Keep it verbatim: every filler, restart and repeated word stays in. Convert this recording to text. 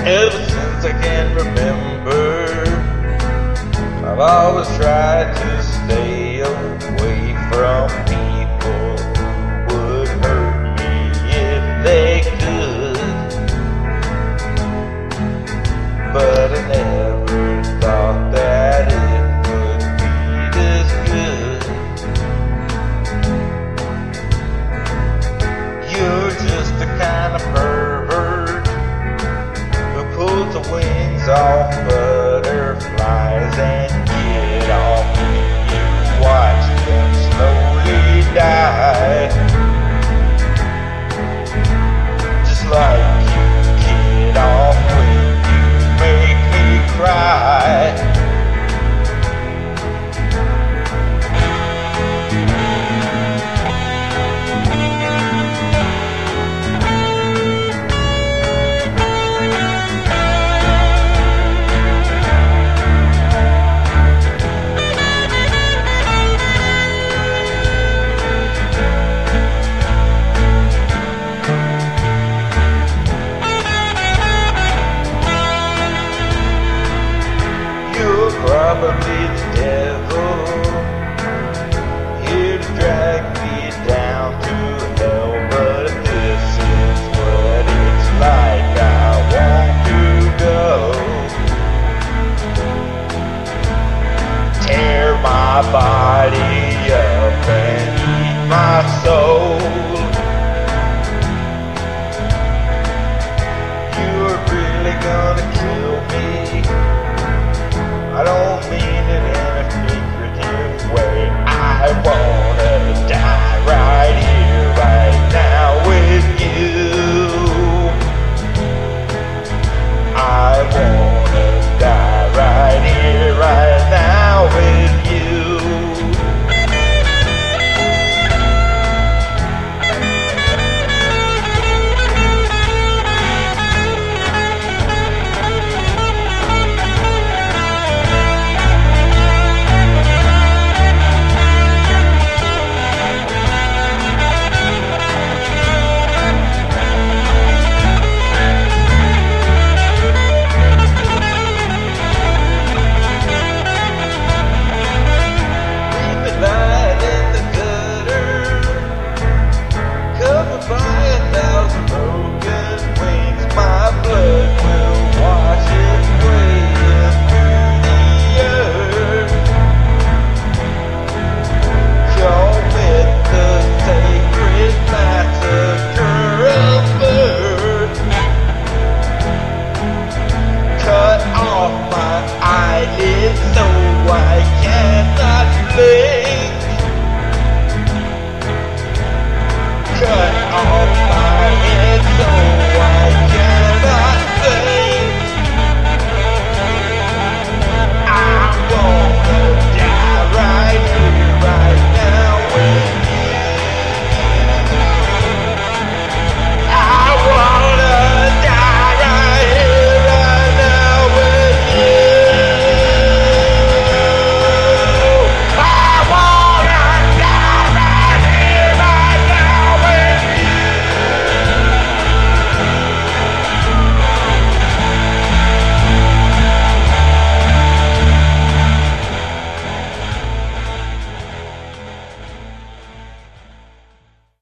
Ever since I can remember, I've always tried to stay away from people who would hurt me if they could. But I never thought that it would be this good. You're just the kind of pervert who pulls the wings off butterflies and get off when you watch them slowly die. Just like you get off when you make me cry. Probably the devil, here to drag me down to hell. But this is what it's like, I want to go. Tear my body up and eat my soul. You're really gonna